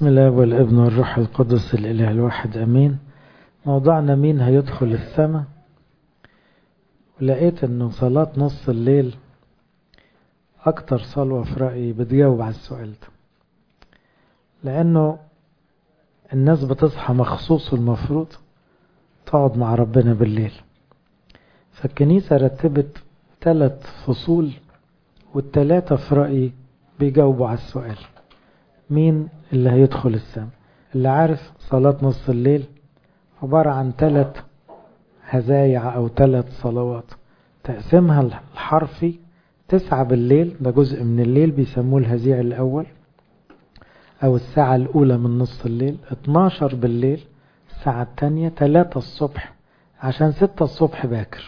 بسم الله والابن والروح القدس الإله الواحد أمين. موضوعنا مين هيدخل السماء. ولقيت أنه صلاة نص الليل أكتر صلوة في رأيي بتجاوب على السؤال ده، لأنه الناس بتصحى مخصوص المفروض تقعد مع ربنا بالليل، فالكنيسة رتبت 3 فصول والتلاتة في رأيي بيجاوبوا على السؤال مين اللي هيدخل السماء. اللي عارف صلاة نص الليل عبارة عن 3 هزايع أو 3 صلوات، تقسيمها الحرفي 9 بالليل، ده جزء من الليل بيسموه الهزيع الأول أو الساعة الأولى من نص الليل، 12 بالليل الساعة الثانية، 3 الصبح عشان 6 الصبح باكر،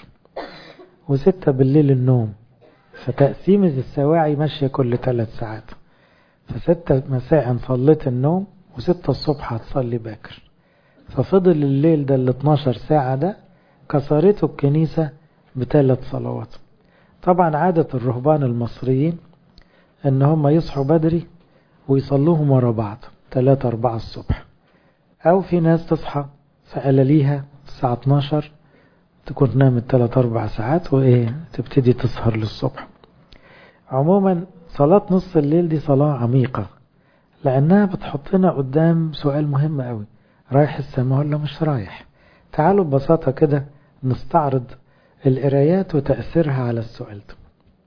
و6 بالليل النوم. فتقسيمة السواعي ماشية كل 3 ساعات، ف6 مساء صليت النوم و6 الصبح هتصلي باكر، ففضل الليل ده ال 12 ساعة ده كسرته الكنيسة ب3 صلوات. طبعا عادة الرهبان المصريين ان هم يصحوا بدري ويصلوهم ورا بعض 3-4 الصبح، او في ناس تصحى فقلاليها الساعة 12 تكون نامت 3-4 ساعات تبتدي تسهر للصبح. عموما صلاة نص الليل دي صلاة عميقة، لأنها بتحطنا قدام سؤال مهم قوي، رايح السماء ولا مش رايح؟ تعالوا ببساطة كده نستعرض القرايات وتأثيرها على السؤال ده.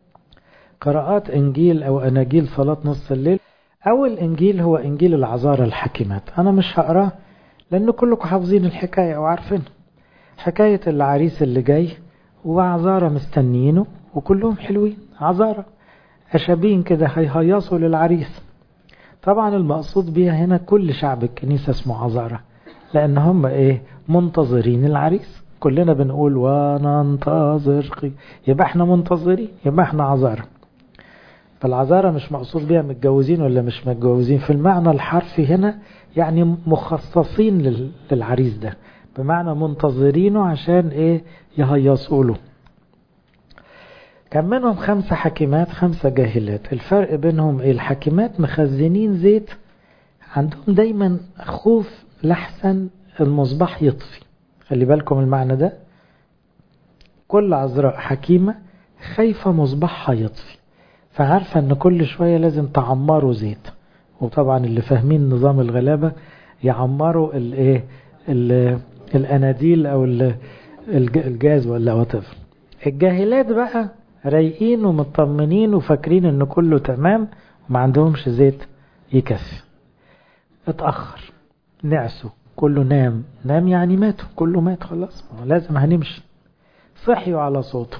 قراءات إنجيل أو أناجيل صلاة نص الليل. أول إنجيل هو إنجيل العذارى الحكيمات، أنا مش هقراه لأن كلكم حافظين الحكاية أو عارفين حكاية العريس اللي جاي وعذارى مستنيينه وكلهم حلوين، عذارى أشابين كده هيهيصوا للعريس. طبعا المقصود بيها هنا كل شعب الكنيسة اسمه عذارى، لأن هم منتظرين العريس. كلنا بنقول وننتظر، يبقى احنا منتظرين، يبقى احنا عذارى. فالعذارى مش مقصود بيها متجوزين ولا مش متجوزين في المعنى الحرفي هنا، يعني مخصصين للعريس ده، بمعنى منتظرينه عشان يهيصوا له. كان منهم 5 حكيمات 5 جاهلات. الفرق بينهم الحكيمات مخزنين زيت، عندهم دايما خوف لحسن المصباح يطفي. خلي بالكم المعنى ده، كل عذراء حكيمة خايفة مصباحها يطفي، فعارفة ان كل شوية لازم تعمروا زيت. وطبعا اللي فاهمين نظام الغلابة يعمروا الاناديل او الجاز ولا وطفل. الجاهلات بقى رايقين ومطمنين وفاكرين ان كله تمام وما عندهمش زيت يكفي. اتأخر، نعسوا، كله نام يعني ماتوا، كله مات خلاص، لازم هنمشي. صحيوا على صوته،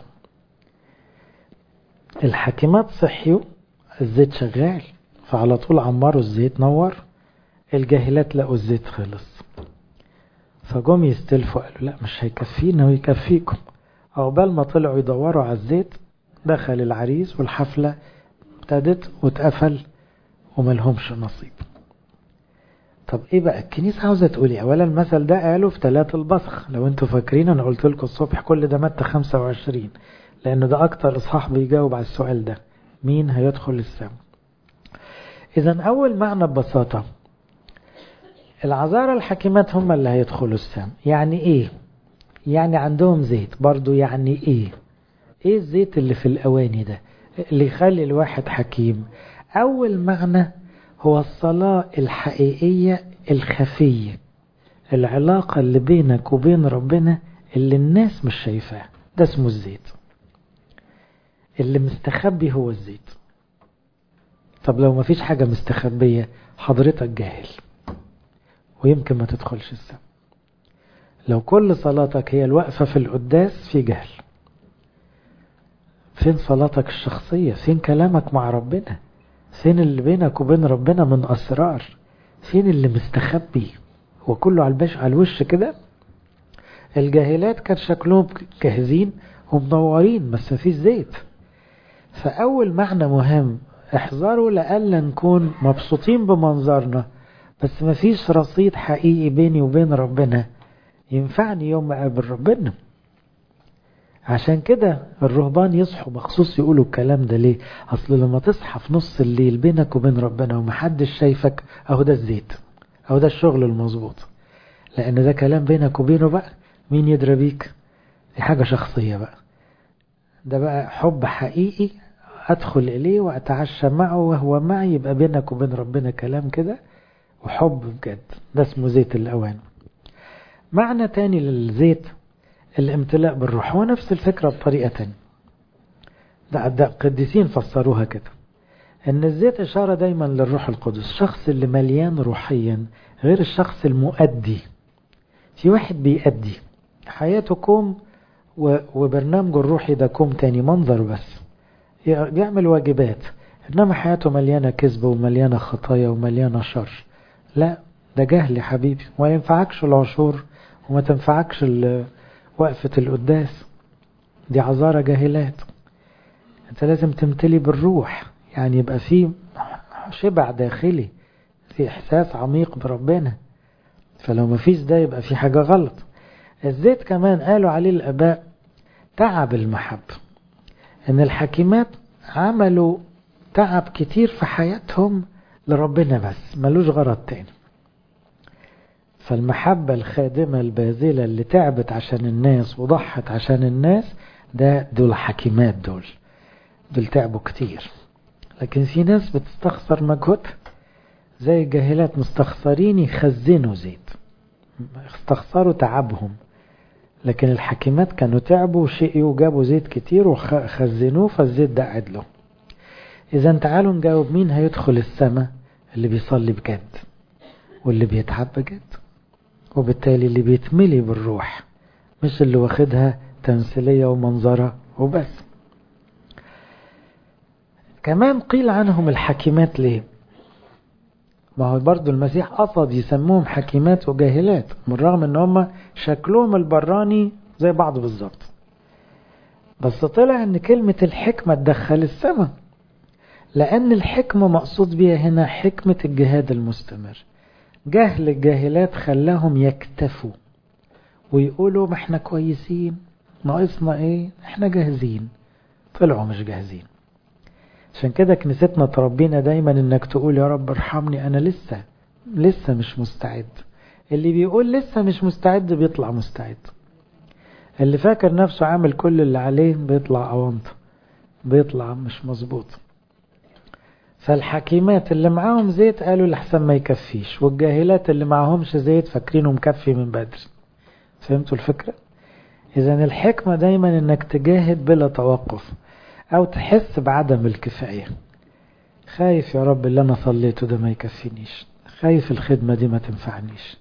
الحكيمات صحيوا الزيت شغال فعلى طول عمروا الزيت نور. الجاهلات لقوا الزيت خلص فجم يستلفوا، قالوا لا مش هيكفينا ويكفيكم. عقبال ما طلعوا يدوروا على الزيت دخل العريس والحفلة ابتدت واتقفل وملهمش نصيب. طب بقى الكنيسة عاوزة تقولي؟ اولا المثل ده قالوا في 3 البصخ، لو انتوا فاكرين انا قلت لكم الصبح كل ده متى 25، لأنه ده أكتر إصحاح بيجاوب على السؤال ده، مين هيدخل السماء. إذن أول معنى ببساطة العذارى الحكيمات هم اللي هيدخلوا السماء. يعني إيه؟ يعني عندهم زيت برضو. يعني إيه الزيت اللي في الأواني ده اللي يخلي الواحد حكيم؟ أول معنى هو الصلاة الحقيقية الخفية، العلاقة اللي بينك وبين ربنا اللي الناس مش شايفاه، ده اسمه الزيت. اللي مستخبي هو الزيت. طب لو ما فيش حاجة مستخبية حضرتك جاهل ويمكن ما تدخلش السماء. لو كل صلاتك هي الوقفة في القداس في جهل. فين صلاتك الشخصية؟ فين كلامك مع ربنا؟ فين اللي بينك وبين ربنا من أسرار؟ فين اللي مستخبي؟ هو كله على الوش كده. الجاهلات كان شكلهم جاهزين ومنورين بس مفيش زيت. فأول معنى مهم، احذروا لألا نكون مبسوطين بمنظرنا بس مفيش رصيد حقيقي بيني وبين ربنا ينفعني يوم ما أقابل ربنا. عشان كده الرهبان يصحوا مخصوص يقولوا الكلام ده ليه؟ أصل لما تصحى في نص الليل بينك وبين ربنا ومحدش شايفك، أهو ده الزيت، أهو ده الشغل المظبوط. لأن ده كلام بينك وبينه بقى، مين يدرى بيك؟ دي حاجة شخصية بقى، ده بقى حب حقيقي أدخل إليه وأتعشى معه وهو معي، يبقى بينك وبين ربنا كلام كده وحب بجد. ده اسمه زيت الأوان. معنى تاني للزيت الامتلاء بالروح، هو نفس الفكرة بطريقة تانية. ده قديسين فسروها كده، ان الزيت اشارة دايما للروح القدس، الشخص اللي مليان روحيا غير الشخص المؤدي. في واحد بيأدي حياته كوم وبرنامجه الروحي ده كوم تاني، منظر بس بيعمل واجبات، انما حياته مليانة كذب ومليانة خطايا ومليانة شر. لا، ده جهل يا حبيبي، وما ينفعكش العشور وما تنفعكش وقفة القداس، دي عذارة جاهلات. انت لازم تمتلي بالروح، يعني يبقى في شبع داخلي، في احساس عميق بربنا. فلو ما فيش ده يبقى في حاجة غلط. الزيت كمان قالوا عليه الاباء تعب المحبة، ان الحكيمات عملوا تعب كتير في حياتهم لربنا بس ملوش غرض تاني. فالمحبة الخادمة الباذلة اللي تعبت عشان الناس وضحت عشان الناس، دول حكيمات، دول تعبوا كتير. لكن في ناس بتستخسر مجهودها، زي الجاهلات مستخسرين يخزنوا زيت، استخسروا تعبهم. لكن الحكيمات كانوا تعبوا وشقيوا وجابوا زيت كتير وخزنوه، فالزيت ده قعد له. إذا تعالوا نجاوب، مين هيدخل السماء؟ اللي بيصلي بجد واللي بيتعب بجد، وبالتالي اللي بيتملي بالروح، مش اللي واخدها تمثيلية ومنظرة وبس. كمان قيل عنهم الحكيمات ليه؟ ما هو برضو المسيح قصد يسموهم حكيمات وجاهلات، من رغم ان هم شكلهم البراني زي بعض بالظبط، بس طلع ان كلمة الحكمة تدخل السماء، لان الحكمة مقصود بيها هنا حكمة الجهاد المستمر. جهل الجاهلات خلاهم يكتفوا ويقولوا ما احنا كويسين، ناقصنا ايه، احنا جاهزين. طلعوا مش جاهزين. عشان كده كنيستنا تربينا دايما انك تقول يا رب ارحمني، انا لسه مش مستعد. اللي بيقول لسه مش مستعد بيطلع مستعد، اللي فاكر نفسه عامل كل اللي عليه بيطلع أونطة، بيطلع مش مظبوط. فالحكيمات اللي معاهم زيت قالوا لحسن ما يكفيش، والجاهلات اللي معاهمش زيت فاكرينه مكفي من بدري. فهمتوا الفكرة؟ إذن الحكمة دايما انك تجاهد بلا توقف، او تحس بعدم الكفاية. خايف يا رب اللي انا صليته ده ما يكفينيش، خايف الخدمة دي ما تنفعنيش،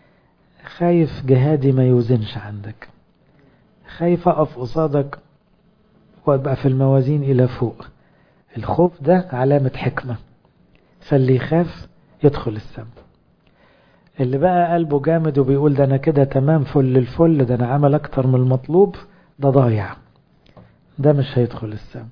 خايف جهادي ما يوزنش عندك، خايف اقف قصادك وابقى في الموازين الى فوق. الخوف ده علامة حكمة، فاللي يخاف يدخل السم. اللي بقى قلبه جامد وبيقول ده انا كده تمام فل الفل، ده انا عمل اكتر من المطلوب، ده ضايع، ده مش هيدخل السم.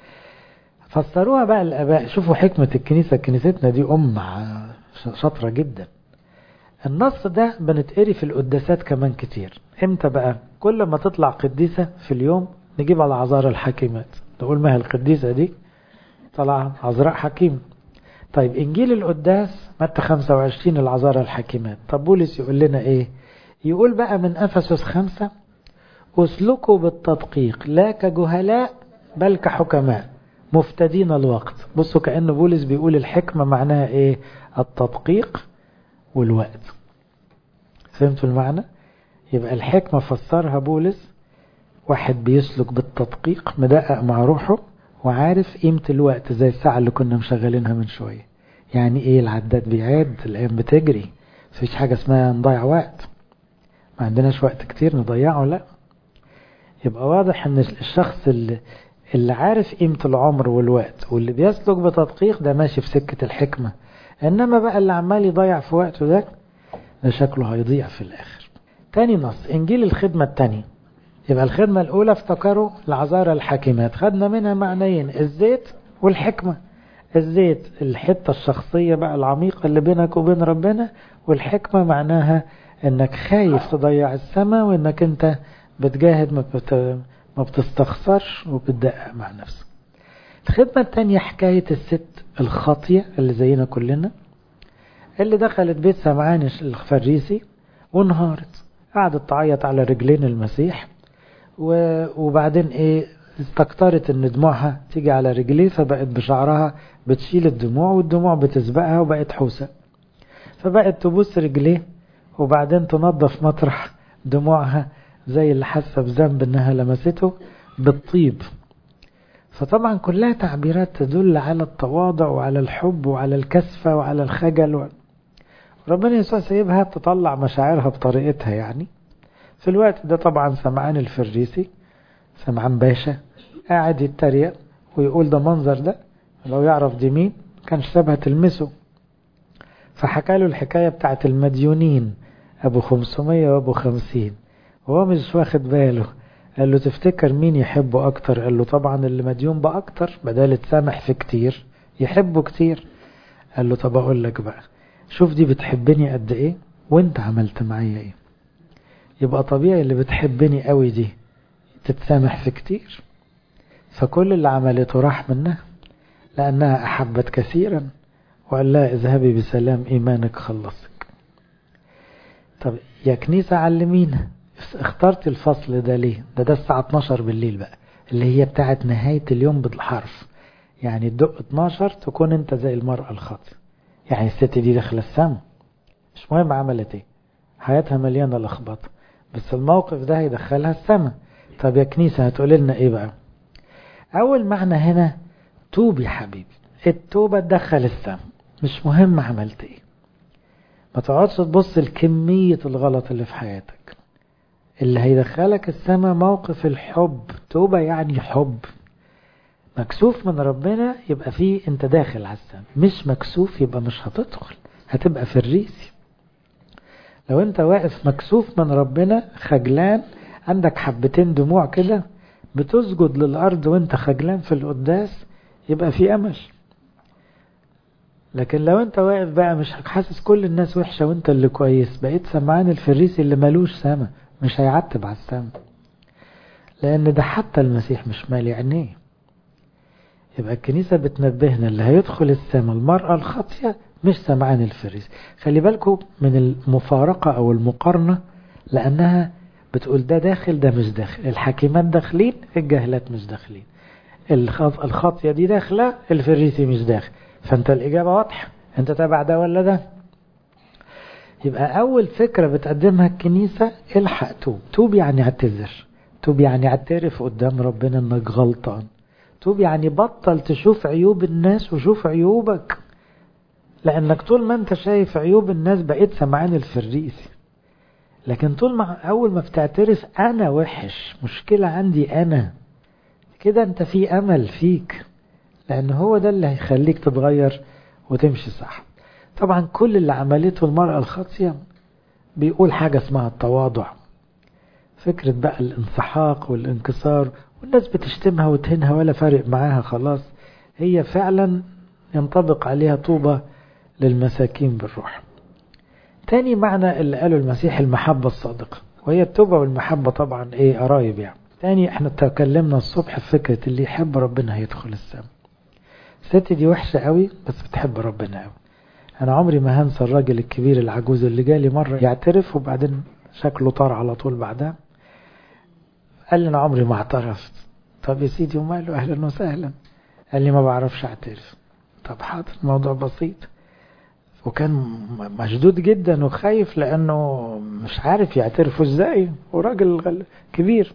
فسروها بقى الاباء. شوفوا حكمة الكنيسة، كنيستنا دي شاطرة جدا. النص ده بنتقري في القداسات كمان كتير. امتى بقى؟ كل ما تطلع قديسة في اليوم نجيب على عذارى الحكيمات، نقول ما هي القديسة دي طلع عذراء حكيم. طيب انجيل القداس متى 25 العذارى الحكيمات. طب بولس يقول لنا ايه؟ يقول بقى من افسس 5 اسلكوا بالتدقيق لا كجهلاء بل كحكماء مفتدين الوقت. بصوا كأن بولس بيقول الحكمة معناها ايه؟ التدقيق والوقت. فهمتوا المعنى؟ يبقى الحكمة فسرها بولس واحد بيسلك بالتدقيق، مدقق مع روحه وعارف قيمة الوقت، زي الساعة اللي كنا مشغلينها من شوية. يعني ايه؟ العداد بيعد، الايام بتجري، مفيش حاجة اسمها نضيع وقت، ما عندناش وقت كتير نضيعه، لا. يبقى واضح ان الشخص اللي عارف قيمة العمر والوقت واللي بيسلك بتدقيق ده ماشي في سكة الحكمة. انما بقى اللي عمال يضيع في وقته ده شكله هيضيع في الاخر. تاني نص انجيل الخدمة التاني. يبقى الخدمة الاولى افتكروا العذارى الحكيمات، خدنا منها معنيين، الزيت والحكمة. الزيت الحتة الشخصية بقى العميقة اللي بينك وبين ربنا، والحكمة معناها انك خايف تضيع السماء، وانك انت بتجاهد ما بتستخسرش وبتدقق مع نفسك. الخدمة التانية حكاية الست الخاطية اللي زينا كلنا، اللي دخلت بيت سمعان الفريسي وانهارت، قعدت تعيط على رجلين المسيح، وبعدين استكترت ان دموعها تيجي على رجليه، فبقت بشعرها بتشيل الدموع والدموع بتسبقها وبقت حوسة، فبقت تبوس رجليه وبعدين تنظف مطرح دموعها زي اللي حاسة بذنب انها لمسته بالطيب. فطبعا كلها تعبيرات تدل على التواضع وعلى الحب وعلى الكسفة وعلى الخجل. ربنا يسوع سيبها تطلع مشاعرها بطريقتها يعني. في الوقت ده طبعا سمعان الفريسي، سمعان باشا، قاعد يتريق ويقول ده منظر، ده لو يعرف دي مين كانش سابها تلمسه. فحكى له الحكاية بتاعت المديونين، أبو 500 وأبو 50، وهو مش واخد باله. قال له تفتكر مين يحبه أكتر؟ قال له طبعا اللي مديون بأكتر، بدال تسامح في كتير يحبه كتير. قال له طب أقول لك بقى، شوف دي بتحبني قد إيه وانت عملت معايا إيه، يبقى طبيعي اللي بتحبني قوي دي تتسامح في كتير. فكل اللي عملته راح منها لأنها أحبت كثيرا، وقال لها اذهبي بسلام إيمانك خلصك. طب يا كنيسة علمينا، اخترت الفصل ده ليه؟ ده الساعة 12 بالليل بقى، اللي هي بتاعت نهاية اليوم بالحرف، يعني الدق 12 تكون انت زي المرأة الخاطئة. يعني الست دي داخلة السما، مش مهم عملت ايه، حياتها مليانة لخبطة، بس الموقف ده هيدخلها السما. طب يا كنيسة هتقول لنا ايه بقى؟ اول معنى هنا توب يا حبيبي، التوبة تدخل السما، مش مهم عملت ايه. ما تقعدش تبص لكمية الغلط اللي في حياتك، اللي هيدخلك السما موقف الحب. توبة يعني حب، مكسوف من ربنا يبقى فيه انت داخل على السما، مش مكسوف يبقى مش هتدخل، هتبقى فريسي. لو انت واقف مكسوف من ربنا خجلان، عندك حبتين دموع كده بتسجد للأرض وانت خجلان في القداس، يبقى في أمل. لكن لو انت واقف بقى مش حاسس كل الناس وحشة وانت اللي كويس، بقيت سمعان الفريسي اللي مالوش سما، مش هيعتب على السما، لأن ده حتى المسيح مش مالي عينيه. يبقى الكنيسة بتنبهنا اللي هيدخل السما المرأة الخاطية مش سمعان الفريسي. خلي بالكم من المفارقة أو المقارنة، لأنها بتقول ده داخل ده مش داخل، الحكيمات داخلين الجهلات مش داخلين، الخاطية دي داخلة الفريسي مش داخل. فأنت الإجابة واضحة، أنت تابع ده ولا ده؟ يبقى أول فكرة بتقدمها الكنيسة الحق توب. توب يعني اعتذر، توب يعني اعترف قدام ربنا انك غلطان، توب يعني بطل تشوف عيوب الناس وشوف عيوبك، لأنك طول ما انت شايف عيوب الناس بقيت سمعان الفريسي. لكن طول ما أول ما بتعترف أنا وحش، مشكلة عندي أنا، كده انت في أمل فيك، لأن هو ده اللي هيخليك تتغير وتمشي صح. طبعا كل اللي عملته المرأة الخاطية بيقول حاجة اسمها التواضع، فكرة بقى الانسحاق والانكسار، والناس بتشتمها وتهنها ولا فارق معاها خلاص، هي فعلا ينطبق عليها طوبة للمساكين بالروح. تاني معنى اللي قاله المسيح المحبة الصادقة، وهي التوبة والمحبة طبعا قرايب يعني. تاني احنا تكلمنا الصبح في فكرة اللي يحب ربنا هيدخل السماء. الست دي وحشة قوي بس بتحب ربنا قوي. انا عمري ما هنسى الراجل الكبير العجوز اللي جالي مرة يعترف وبعدين شكله طار على طول بعدها، قال لي انا عمري ما اعترفت. طب يا سيدي وماله، اهلا وسهلا. قال لي ما بعرفش اعترف. طب حاضر، الموضوع بسيط. وكان مشدود جدا وخايف لانه مش عارف يعترفوا ازاي، وراجل كبير.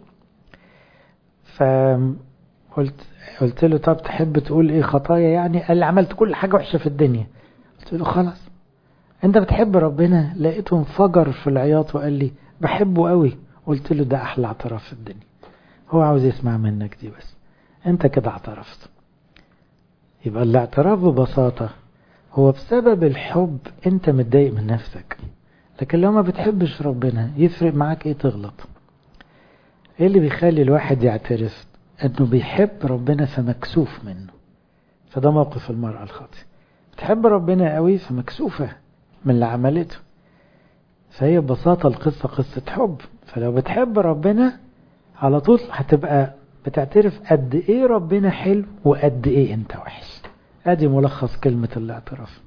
قلت له طب تحب تقول ايه خطايا يعني؟ قال لي عملت كل حاجة وحشة في الدنيا. قلت له خلاص انت بتحب ربنا؟ لقيته انفجر في العياط وقال لي بحبه قوي. قلت له ده احلى اعتراف في الدنيا، هو عاوز يسمع منك دي بس، انت كده اعترفت. يبقى الاعتراف ببساطة هو بسبب الحب، انت متضايق من نفسك. لكن لو ما بتحبش ربنا يفرق معاك ايه تغلط؟ ايه اللي بيخلي الواحد يعترف؟ انه بيحب ربنا فمكسوف منه. فده موقف المرأة الخاطئة، بتحب ربنا قوي فمكسوفة من اللي عملته. فهي ببساطة القصة قصة حب. فلو بتحب ربنا على طول هتبقى بتعترف قد ايه ربنا حلو وقد ايه انت وحش. ادي ملخص كلمة الاعتراف.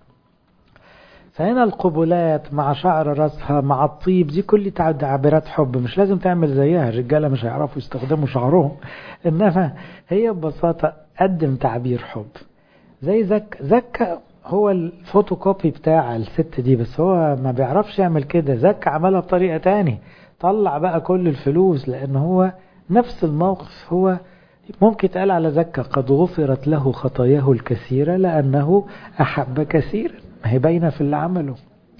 فهنا القبلات مع شعر راسها مع الطيب دي كل تعبيرات حب، مش لازم تعمل زيها، الرجالة مش هيعرفوا يستخدموا شعرهم، انما هي ببساطة قدم تعبير حب. زي زكا هو الفوتوكوبي بتاع الست دي، بس هو ما بيعرفش يعمل كده. زكا عملها بطريقة تاني، طلع بقى كل الفلوس، لان هو نفس الموقف. هو ممكن يتقال على زكا قد غفرت له خطاياه الكثيرة لأنه أحب كثيرا، ما هي باينة في اللي عمله.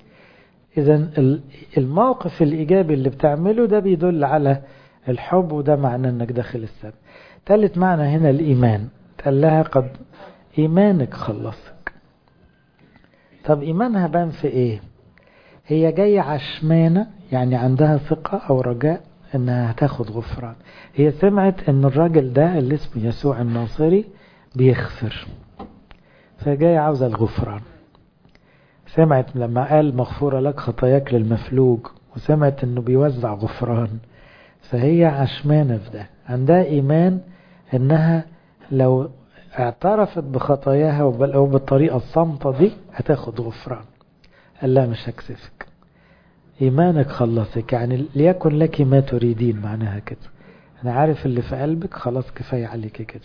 إذا الموقف الإيجابي اللي بتعمله ده بيدل على الحب، وده معنى أنك داخل السبب. ثالث معنى هنا الإيمان، قال لها قد إيمانك خلصك. طب إيمانها بان في إيه؟ هي جاية عشمانة، يعني عندها ثقة أو رجاء انها هتاخد غفران. هي سمعت ان الراجل ده اللي اسمه يسوع الناصري بيغفر، فجاي عاوزة الغفران. سمعت لما قال مغفورة لك خطاياك للمفلوج، وسمعت انه بيوزع غفران، فهي عشمانة في ده. عندها ايمان انها لو اعترفت بخطاياها وبالطريقة الصامتة دي هتاخد غفران. قال لا مش هكسفك، إيمانك خلصك، يعني ليكن لك ما تريدين، معناها كده. أنا عارف اللي في قلبك، خلاص كفاية عليك كده.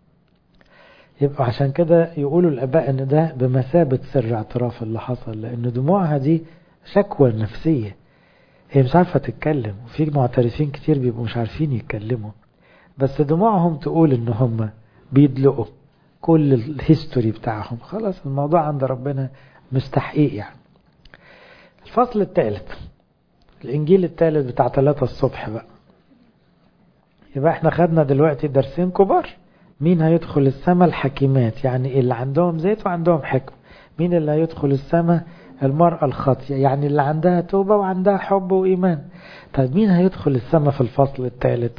يبقى عشان كده يقولوا الآباء إن ده بمثابة سر اعتراف اللي حصل، لأن دموعها دي شكوى نفسية، هي مش عارفة تتكلم. وفي معترفين كتير بيبقوا مش عارفين يتكلموا، بس دموعهم تقول إن هم بيدلقوا كل الهيستوري بتاعهم. خلاص الموضوع عند ربنا مستحقيق يعني. الفصل الثالث، الإنجيل الثالث بتاع 3 الصبح بقى. يبقى احنا خدنا دلوقتي درسين كبار. مين هيدخل السماء؟ الحكيمات، يعني اللي عندهم زيت وعندهم حكم. مين اللي هيدخل السماء؟ المرأة الخاطئة، يعني اللي عندها توبة وعندها حب وإيمان. طيب مين هيدخل السماء في الفصل الثالث؟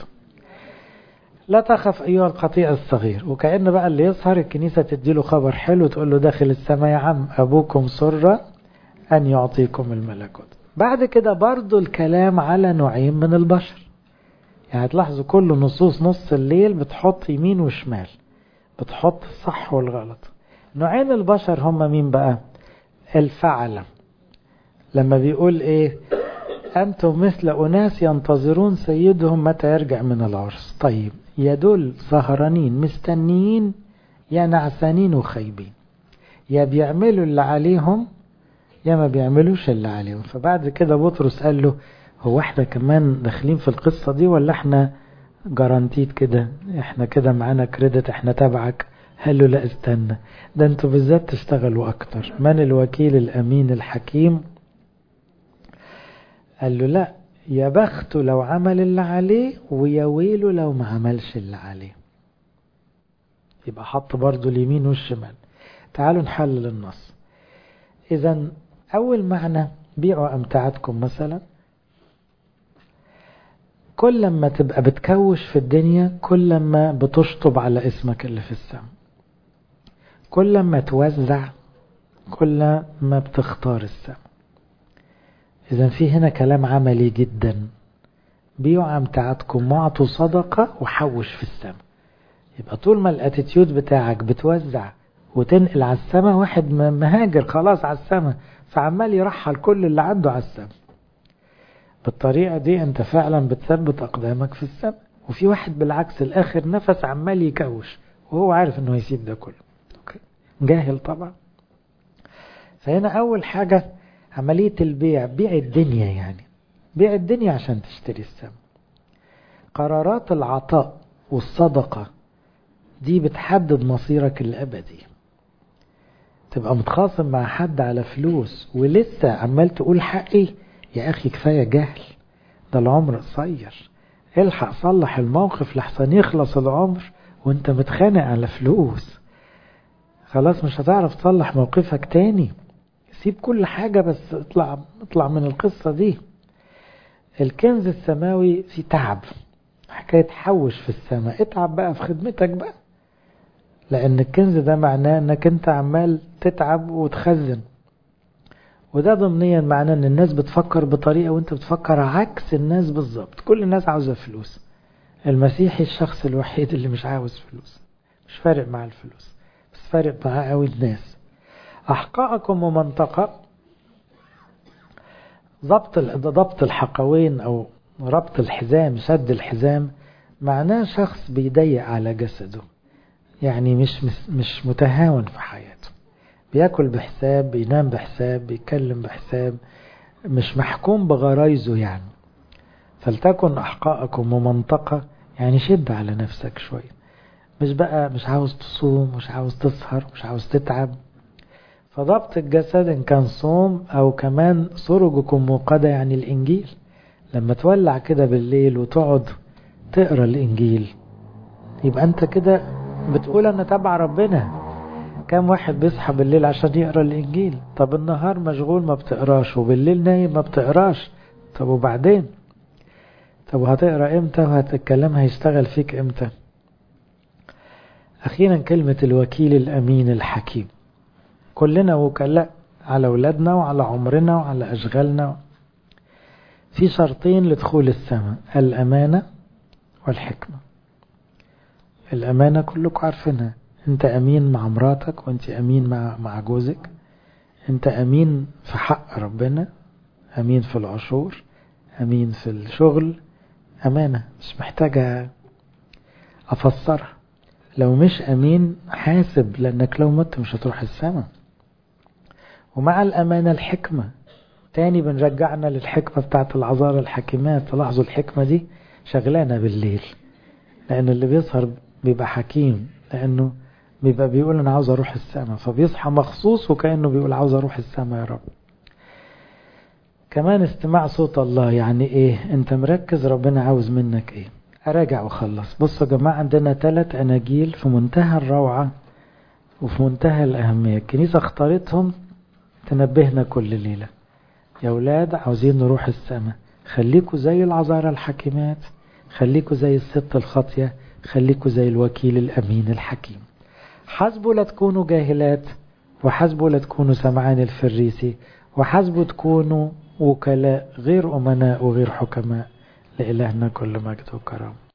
لا تخف أيها القطيع الصغير. وكأن بقى اللي يظهر الكنيسة تديله خبر حلو، تقول له داخل السماء يا عم، أبوكم سر أن يعطيكم الملكوت. بعد كده برضو الكلام على نوعين من البشر. يعني هتلاحظوا كل نصوص نص الليل بتحط يمين وشمال، بتحط الصح والغلط. نوعين البشر هم مين بقى؟ الفعلة. لما بيقول ايه؟ أنتم مثل أناس ينتظرون سيدهم متى يرجع من العرس. طيب يدل سهرانين مستنيين، يا نعسانين وخايبين، يا بيعملوا اللي عليهم يا ما بيعملوش اللي عليهم. فبعد كده بطرس قال له هو احنا كمان داخلين في القصة دي ولا احنا جارانتيد كده، احنا كده معانا كريدت، احنا تبعك؟ قال له لا استنى، ده انتوا بالذات تشتغلوا اكتر. من الوكيل الامين الحكيم؟ قال له لا، يا بخته لو عمل اللي عليه ويا ويله لو ما عملش اللي عليه. يبقى حط برضو اليمين والشمال. تعالوا نحلل النص. اذا اول معنى بيعوا امتعتكم مثلا. كل ما تبقى بتكوش في الدنيا كل ما بتشطب على اسمك اللي في السماء. كل ما توزع كل ما بتختار السماء. إذن في هنا كلام عملي جدا. بيعوا امتعتكم واعطوا صدقة وحوش في السماء. يبقى طول ما الاتيتيود بتاعك بتوزع وتنقل على السماء، واحد مهاجر خلاص على السماء فعمال يرحل كل اللي عنده على السماء. بالطريقة دي انت فعلا بتثبت اقدامك في السماء. وفي واحد بالعكس الاخر نفس عمال يكوش وهو عارف انه يسيب ده كله. أوكي. جاهل طبعا. فهنا اول حاجة عملية البيع، بيع الدنيا، يعني بيع الدنيا عشان تشتري السماء. قرارات العطاء والصدقة دي بتحدد مصيرك الابدي. تبقى متخاصم مع حد على فلوس ولسه عمال تقول حقي، يا أخي كفاية جهل، ده العمر قصير، الحق صلح الموقف لحسن يخلص العمر وانت متخانق على فلوس. خلاص مش هتعرف تصلح موقفك تاني. سيب كل حاجة بس اطلع من القصة دي. الكنز السماوي في تعب، حكاية حوش في السماء، اتعب بقى في خدمتك بقى، لأن الكنز ده معناه انك انت عمال تتعب وتخزن. وده ضمنيا معناه ان الناس بتفكر بطريقة وانت بتفكر عكس الناس بالظبط. كل الناس عاوزة فلوس، المسيحي الشخص الوحيد اللي مش عاوز فلوس، مش فارق مع الفلوس، بس فارق معاه قوي الناس. أحقاءكم ومنطقة، ضبط الحقوين أو ربط الحزام، شد الحزام، معناه شخص بيضيق على جسده، يعني مش متهاون في حياته، بياكل بحساب، بينام بحساب، بيتكلم بحساب، مش محكوم بغرايزه يعني. فلتكن أحقاءكم ومنطقة، يعني شد على نفسك شوية، مش عاوز تصوم، مش عاوز تسهر، مش عاوز تتعب. فضبط الجسد إن كان صوم أو كمان سرجكم موقدة، يعني الإنجيل، لما تولع كده بالليل وتقعد تقرأ الإنجيل، يبقى أنت كده بتقول أنا تبع ربنا. كم واحد بيصحى بالليل عشان يقرأ الإنجيل؟ طب النهار مشغول ما بتقراش، وبالليل نايم ما بتقراش، طب وبعدين؟ طب وهتقرأ امتى؟ وهتتكلم هيشتغل فيك امتى؟ أخيرا كلمة الوكيل الأمين الحكيم. كلنا وكلاء على أولادنا وعلى عمرنا وعلى أشغالنا. في شرطين لدخول السماء: الأمانة والحكمة. الأمانة كلكم عارفينها، أنت أمين مع مراتك، وأنت أمين مع جوزك، أنت أمين في حق ربنا، أمين في العشور، أمين في الشغل. أمانة مش محتاجة أفسرها. لو مش أمين حاسب، لأنك لو مت مش هتروح السماء. ومع الأمانة الحكمة، تاني بنرجعنا للحكمة بتاعت العذارى الحكيمات. تلاحظوا الحكمة دي شغلانة بالليل، لأن اللي بيسهر بيبقى حكيم، لأنه بيبقى بيقول أنا عاوز أروح السماء، فبيصحى مخصوص وكأنه بيقول عاوز أروح السماء يا رب. كمان استماع صوت الله، يعني إيه؟ أنت مركز ربنا عاوز منك إيه؟ أراجع وخلص. بصوا يا جماعة، عندنا 3 أناجيل في منتهى الروعة وفي منتهى الأهمية، الكنيسة اختارتهم تنبهنا كل ليلة. يا أولاد عاوزين نروح السماء، خليكوا زي العذارى الحكيمات، خليكوا زي الست الخاطية، خليكوا زي الوكيل الأمين الحكيم. حسبوا لا تكونوا جاهلات، وحسبوا لا تكونوا سمعان الفريسي، وحسبوا تكونوا وكلاء غير أمناء وغير حكماء. لإلهنا كل مجد وكرم.